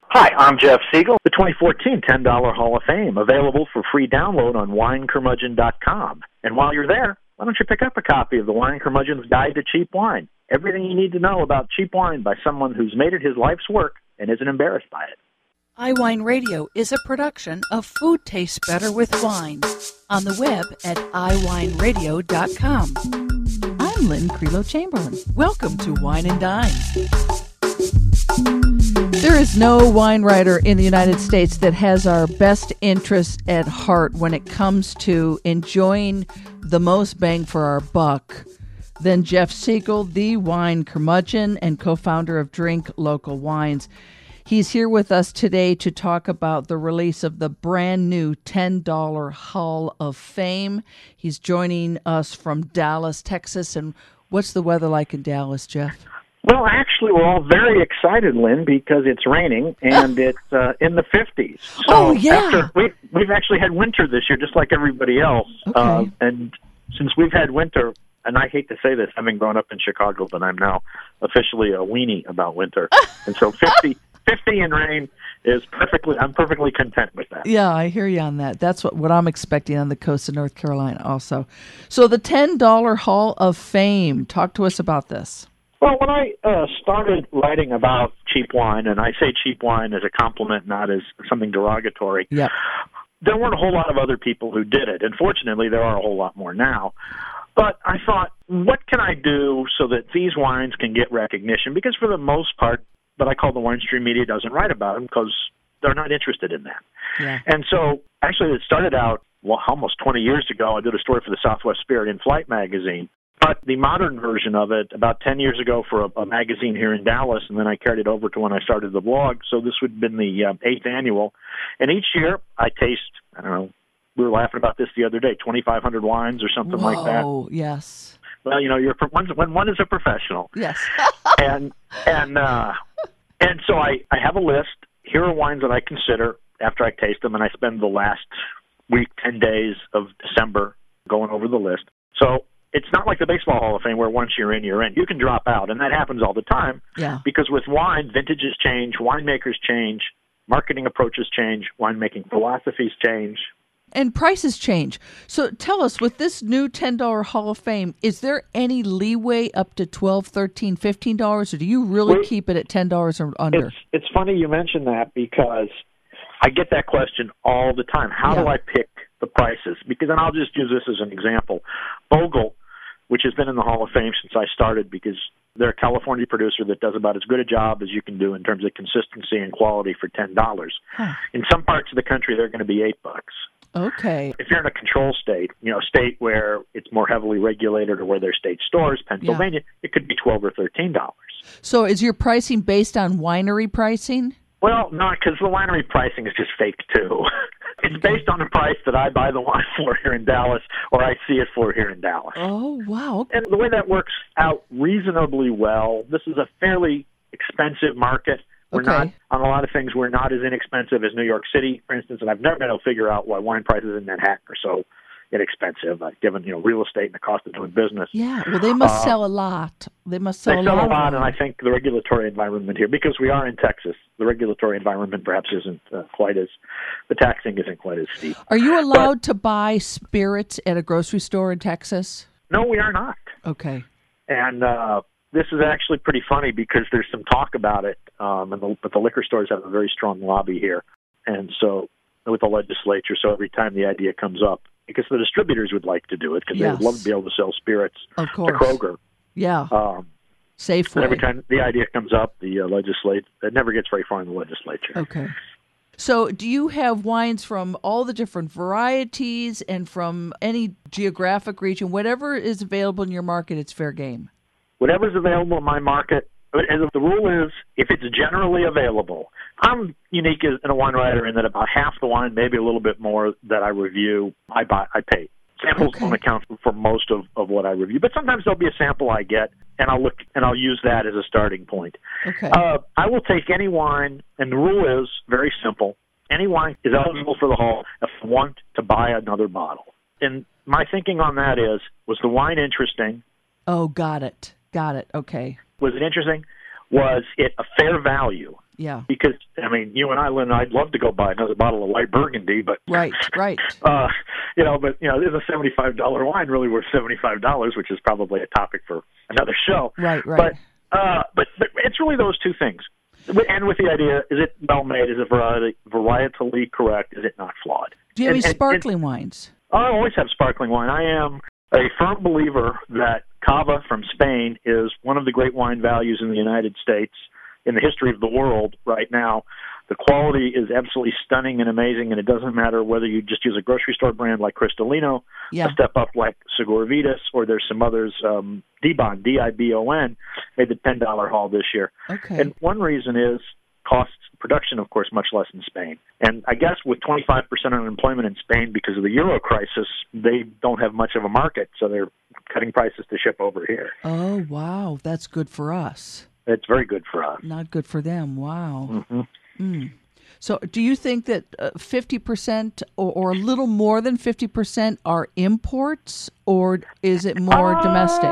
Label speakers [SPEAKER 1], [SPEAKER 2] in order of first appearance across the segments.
[SPEAKER 1] Hi, I'm Jeff Siegel. The 2014 $10 Hall of Fame, available for free download on winecurmudgeon.com. And while you're there, why don't you pick up a copy of the Wine Curmudgeon's Guide to Cheap Wine? Everything you need to know about cheap wine by someone who's made it his life's work and isn't embarrassed by it.
[SPEAKER 2] iWine Radio is a production of Food Tastes Better with Wine, on the web at iwineradio.com. I'm Lynn Creelo Chamberlain. Welcome to Wine and Dine. There is no wine writer in the United States that has our best interests at heart when it comes to enjoying the most bang for our buck than Jeff Siegel, the wine curmudgeon and co-founder of Drink Local Wines. He's here with us today to talk about the release of the brand new $10 Hall of Fame. He's joining us from Dallas, Texas. And what's the weather like in Dallas, Jeff?
[SPEAKER 1] Well, actually, we're all very excited, Lynn, because it's raining and it's in the 50s. So we've actually had winter this year, just like everybody else.
[SPEAKER 2] Okay.
[SPEAKER 1] And since we've had winter, and I hate to say this, having grown up in Chicago, but I'm now officially a weenie about winter. And so 50 and rain is I'm perfectly content with that.
[SPEAKER 2] Yeah, I hear you on that. That's what I'm expecting on the coast of North Carolina also. So the $10 Hall of Fame, talk to us about this.
[SPEAKER 1] Well, when I started writing about cheap wine, and I say cheap wine as a compliment, not as something derogatory,
[SPEAKER 2] Yep.
[SPEAKER 1] There weren't a whole lot of other people who did it. And fortunately, there are a whole lot more now. But I thought, what can I do so that these wines can get recognition? Because for the most part, what I call the wine stream media doesn't write about them because they're not interested in that.
[SPEAKER 2] Yeah.
[SPEAKER 1] And so, actually, it started out, almost 20 years ago. I did a story for the Southwest Spirit in Flight magazine. But the modern version of it, about 10 years ago for a magazine here in Dallas, and then I carried it over to when I started the blog. So this would have been the 8th annual. And each year I taste, I don't know, we were laughing about this the other day, 2,500 wines or something like that.
[SPEAKER 2] Oh, yes.
[SPEAKER 1] Well, when one is a professional.
[SPEAKER 2] Yes.
[SPEAKER 1] and so I have a list. Here are wines that I consider after I taste them, and I spend the last week, 10 days of December going over the list. So it's not like the Baseball Hall of Fame where once you're in, you're in. You can drop out, and that happens all the time.
[SPEAKER 2] Yeah.
[SPEAKER 1] Because with wine, vintages change, winemakers change, marketing approaches change, winemaking philosophies change.
[SPEAKER 2] And prices change. So tell us, with this new $10 Hall of Fame, is there any leeway up to $12, $13, $15, or do you really keep it at $10 or under?
[SPEAKER 1] It's funny you mention that because I get that question all the time. How do I pick the prices? Because, and I'll just use this as an example. Bogle, which has been in the Hall of Fame since I started because they're a California producer that does about as good a job as you can do in terms of consistency and quality for $10.
[SPEAKER 2] Huh.
[SPEAKER 1] In some parts of the country, they're going to be $8.
[SPEAKER 2] Okay.
[SPEAKER 1] If you're in a control state, a state where it's more heavily regulated or where there's state stores, Pennsylvania, it could be $12 or $13.
[SPEAKER 2] So is your pricing based on winery pricing?
[SPEAKER 1] Well, no, because the winery pricing is just fake, too. It's based on the price that I buy the wine for here in Dallas or I see it for here in Dallas.
[SPEAKER 2] Oh, wow.
[SPEAKER 1] And the way that works out reasonably well, this is a fairly expensive market. We're not, on a lot of things, we're not as inexpensive as New York City, for instance, and I've never been able to figure out why wine prices in Manhattan are so inexpensive, given real estate and the cost of doing business.
[SPEAKER 2] Yeah, well, they must sell a lot. They sell a lot,
[SPEAKER 1] and I think the regulatory environment here, because we are in Texas, the regulatory environment perhaps isn't the taxing isn't quite as steep.
[SPEAKER 2] Are you allowed to buy spirits at a grocery store in Texas?
[SPEAKER 1] No, we are not.
[SPEAKER 2] Okay.
[SPEAKER 1] And this is actually pretty funny because there's some talk about it, but the liquor stores have a very strong lobby here. And so with the legislature, so every time the idea comes up, because the distributors would like to do it because they would love to be able to sell spirits to Kroger.
[SPEAKER 2] Yeah. Safeway.
[SPEAKER 1] And every time the idea comes up, it never gets very far in the legislature.
[SPEAKER 2] Okay. So do you have wines from all the different varieties and from any geographic region? Whatever is available in your market, it's fair game.
[SPEAKER 1] Whatever's available in my market, and the rule is if it's generally available. I'm unique in a wine writer in that about half the wine, maybe a little bit more that I review, I pay. Samples don't account for most of what I review, but sometimes there'll be a sample I get, and I'll use that as a starting point.
[SPEAKER 2] Okay.
[SPEAKER 1] I will take any wine, and the rule is very simple. Any wine is eligible for the Hall if I want to buy another bottle. And my thinking on that is, was the wine interesting?
[SPEAKER 2] Oh, got it. Okay.
[SPEAKER 1] Was it interesting? Was it a fair value?
[SPEAKER 2] Yeah.
[SPEAKER 1] Because, I mean, you and I, Lynn, I'd love to go buy another bottle of white Burgundy, but...
[SPEAKER 2] Right.
[SPEAKER 1] Is a $75 wine really worth $75, which is probably a topic for another show.
[SPEAKER 2] Right.
[SPEAKER 1] But it's really those two things. And with the idea, is it well made? Is it varietally correct? Is it not flawed?
[SPEAKER 2] Do you have any sparkling wines?
[SPEAKER 1] I always have sparkling wine. I am a firm believer that Cava from Spain is one of the great wine values in the United States, in the history of the world right now. The quality is absolutely stunning and amazing, and it doesn't matter whether you just use a grocery store brand like Cristalino, a step up like Segura Vitas, or there's some others, Dibon, D-I-B-O-N, made the $10 haul this year.
[SPEAKER 2] Okay.
[SPEAKER 1] And one reason is costs, production, of course, much less in Spain. And I guess with 25% unemployment in Spain because of the euro crisis, they don't have much of a market, so they're cutting prices to ship over here.
[SPEAKER 2] Oh, wow. That's good for us.
[SPEAKER 1] It's very good for us.
[SPEAKER 2] Not good for them. Wow.
[SPEAKER 1] Mm-hmm.
[SPEAKER 2] So do you think that 50% or a little more than 50% are imports, or is it more domestic?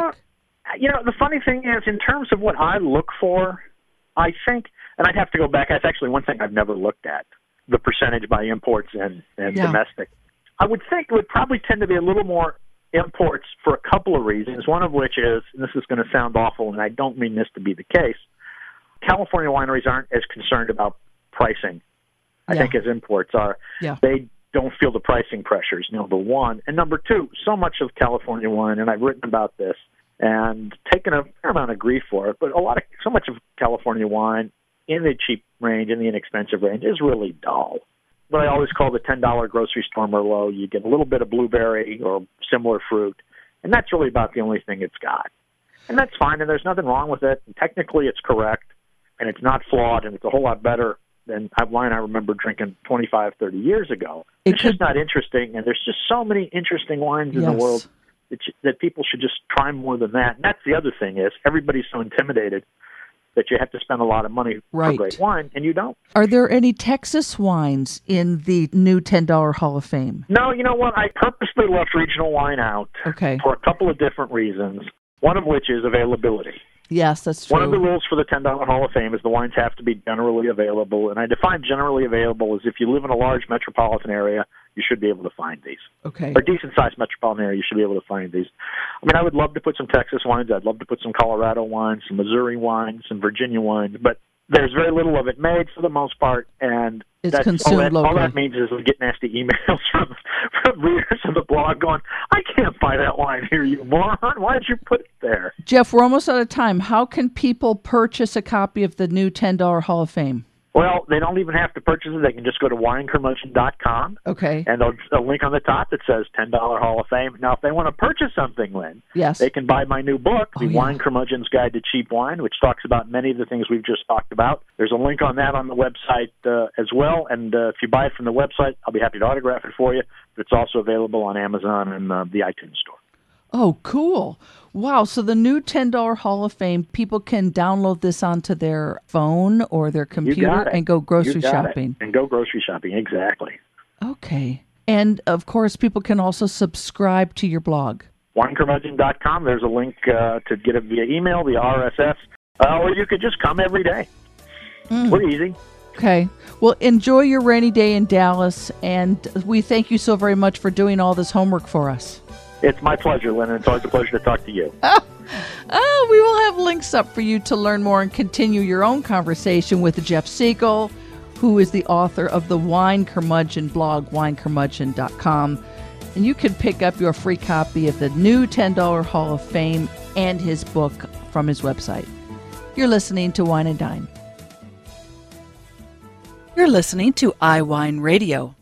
[SPEAKER 1] The funny thing is, in terms of what I look for, I think, and I'd have to go back, that's actually one thing I've never looked at, the percentage by imports and domestic. I would think it would probably tend to be a little more imports for a couple of reasons, one of which is, and this is going to sound awful, and I don't mean this to be the case, California wineries aren't as concerned about pricing, I think, as imports are.
[SPEAKER 2] Yeah.
[SPEAKER 1] They don't feel the pricing pressures, number one. And number two, so much of California wine, and I've written about this and taken a fair amount of grief for it, but so much of California wine in the cheap range, in the inexpensive range, is really dull. What I always call the $10 grocery store Merlot. You get a little bit of blueberry or similar fruit, and that's really about the only thing it's got. And that's fine, and there's nothing wrong with it. And technically, it's correct, and it's not flawed, and it's a whole lot better than wine I remember drinking 25, 30 years ago. It's just not interesting, and there's just so many interesting wines in the world that people should just try more than that. And that's the other thing is everybody's so intimidated that you have to spend a lot of money for great wine, and you don't.
[SPEAKER 2] Are there any Texas wines in the new $10 Hall of Fame?
[SPEAKER 1] No, you know what? I purposely left regional wine out for a couple of different reasons, one of which is availability.
[SPEAKER 2] Yes, that's true.
[SPEAKER 1] One of the rules for the $10 Hall of Fame is the wines have to be generally available, and I define generally available as if you live in a large metropolitan area, you should be able to find these.
[SPEAKER 2] Okay.
[SPEAKER 1] Or decent-sized metropolitan area, you should be able to find these. I mean, I would love to put some Texas wines. I'd love to put some Colorado wines, some Missouri wines, some Virginia wines, but there's very little of it made for the most part, and
[SPEAKER 2] it's consumed locally.
[SPEAKER 1] All that means is we get nasty emails from readers of the blog going, I can't buy that wine here, you moron. Why did you put it there?
[SPEAKER 2] Jeff, we're almost out of time. How can people purchase a copy of the new $10 Hall of Fame?
[SPEAKER 1] Well, they don't even have to purchase it. They can just go to winecurmudgeon.com.
[SPEAKER 2] Okay.
[SPEAKER 1] And there's a link on the top that says $10 Hall of Fame. Now, if they want to purchase something, Lynn, they can buy my new book, The Wine Curmudgeon's Guide to Cheap Wine, which talks about many of the things we've just talked about. There's a link on that on the website as well. And if you buy it from the website, I'll be happy to autograph it for you. But it's also available on Amazon and the iTunes Store.
[SPEAKER 2] Oh, cool. Wow. So the new $10 Hall of Fame, people can download this onto their phone or their computer and go grocery shopping.
[SPEAKER 1] And go grocery shopping, exactly.
[SPEAKER 2] Okay. And, of course, people can also subscribe to your blog.
[SPEAKER 1] WineCurmudgeon.com. There's a link to get it via email, via RSS, or you could just come every day. We're easy.
[SPEAKER 2] Okay. Well, enjoy your rainy day in Dallas, and we thank you so very much for doing all this homework for us.
[SPEAKER 1] It's my pleasure, Lynn, and it's always a pleasure to talk to you.
[SPEAKER 2] We will have links up for you to learn more and continue your own conversation with Jeff Siegel, who is the author of the Wine Curmudgeon blog, winecurmudgeon.com. And you can pick up your free copy of the new $10 Hall of Fame and his book from his website. You're listening to Wine and Dine. You're listening to iWine Radio.